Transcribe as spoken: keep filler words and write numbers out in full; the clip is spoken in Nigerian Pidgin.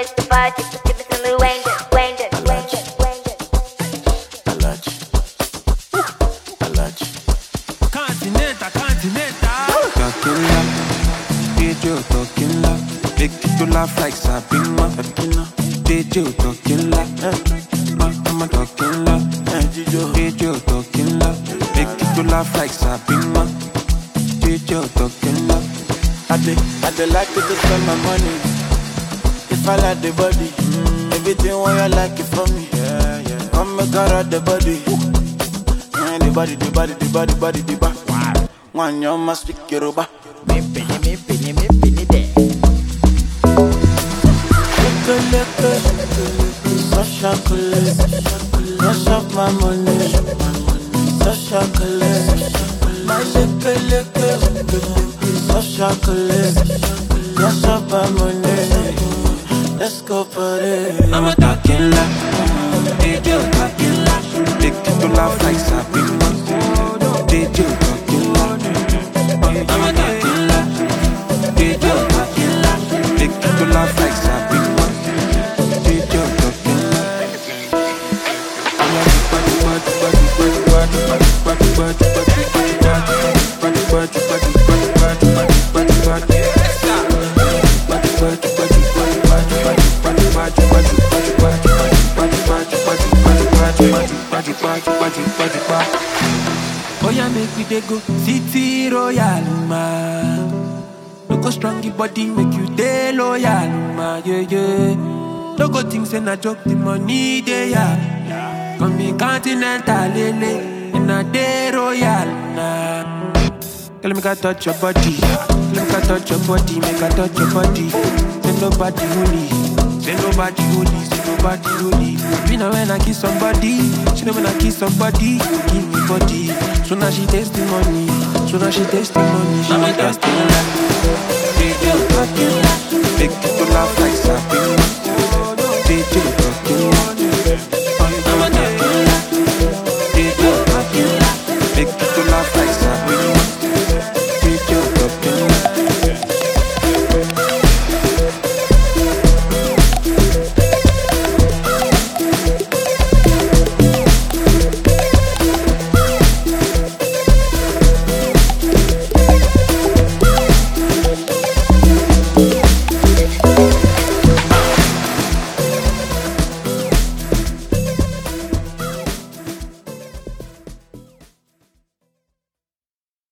it's the party. Give it to me, Wayne, Wayne, Wayne, Wayne. Alaji, Alaji. Continental, continental. Talking D J talking la, make you laugh like Sabina. D J talking la, mama talking la. D J talking la, make you laugh like Sabina. D J talking la. I dey, I dey like to just spend my money. If I like the body, mm. everything what you like it from me. Yeah, yeah. Come make her out the body. Yeah, the body, the body, the body, body, the body. Wow. One you must speak Yoruba. Me penny, me penny, me penny there. Look, look, so chocolate, rush up my money, so chocolate. My look, look, so chocolate, rush up my money. Let's go party. I'm a talking la, D J talking la, make you laugh like Sabina. D J talking la, I'm a talking la, D J talking la, make you laugh like Sabina. D J talking la. Oh yeah, make we dey go City Royal, ma. No go strong your body, make you dey loyal, ma. Yeah, yeah. No go think say na joke, the money dey yeah. Come in continental, lele, in a day royal, nah. Girl, make I touch your body. Girl, make I touch your body, make I touch your body. Say nobody holy, say nobody holy, say nobody holy. Me know when I kiss somebody, she know when I kiss somebody, give me body. So now she taste the money, so now she taste the money. She I'm a taste the talking money. la, D J talking la, make you laugh like Sabina.